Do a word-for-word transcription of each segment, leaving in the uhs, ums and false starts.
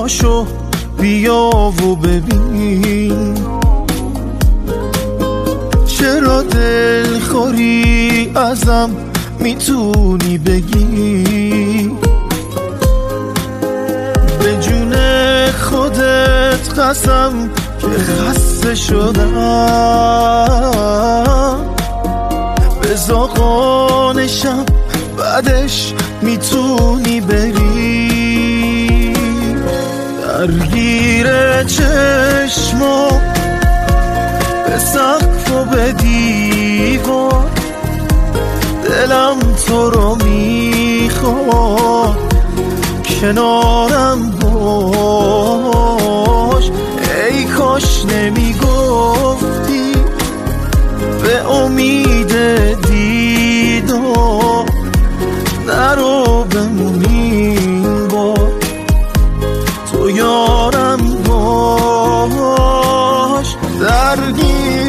پاشو بیا و ببین چرا دلخوری ازم میتونی بگی. به جون خودت قسم که خسته شدم، به زاغانشم بعدش میتونی بری. درگیر چشما به سقف و به دیوار، دلم تو رو میخواد کنارم باش. ای کاش نمیگفتی به امید دیدار، نرو بمونیم با تو یارم باش. درگیر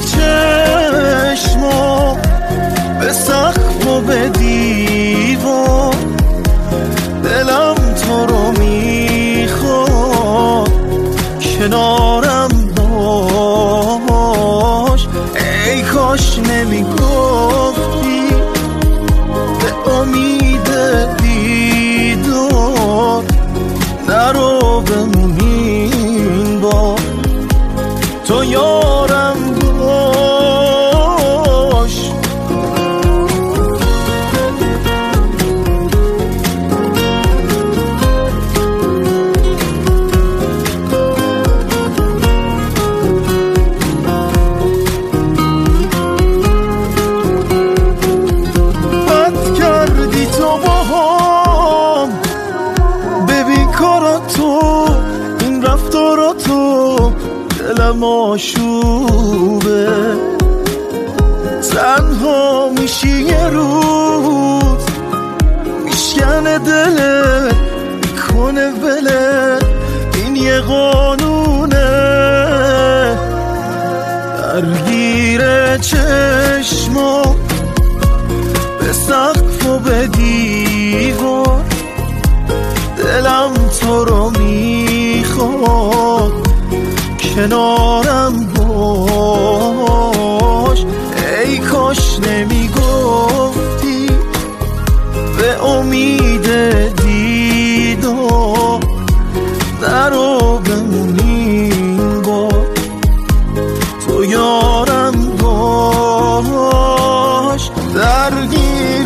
چشما به سقف و به دیوار، دلم تو رو میخواد کنارم باش. ای کاش نمیگفتی به امید دیدار، نرو بمونین با تو یارم باش. بد کردی تو باهام، ببین کارا تو، این رفتارا تو، دلم آشوبه. تنها میشی یه روز، میشکنه دلت، میکنه ولت، این یه قانونه. درگیر چشما به سقف و به دیوار، دلم تو رو میخواد کنارم باش. ای کاش نمیگفتی به امید دیدار، نرو بمونیم با تو یارم باش. درگیر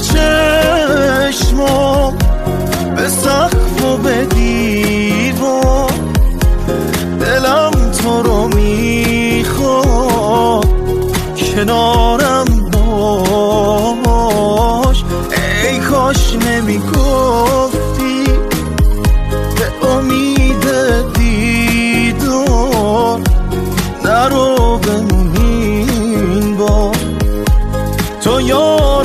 چشما به سقف و به دیوار، دلم تو رو میخواد کنارم باش. ای کاش نمیگفتی به امید دیدار، نرو بمونین با تو یار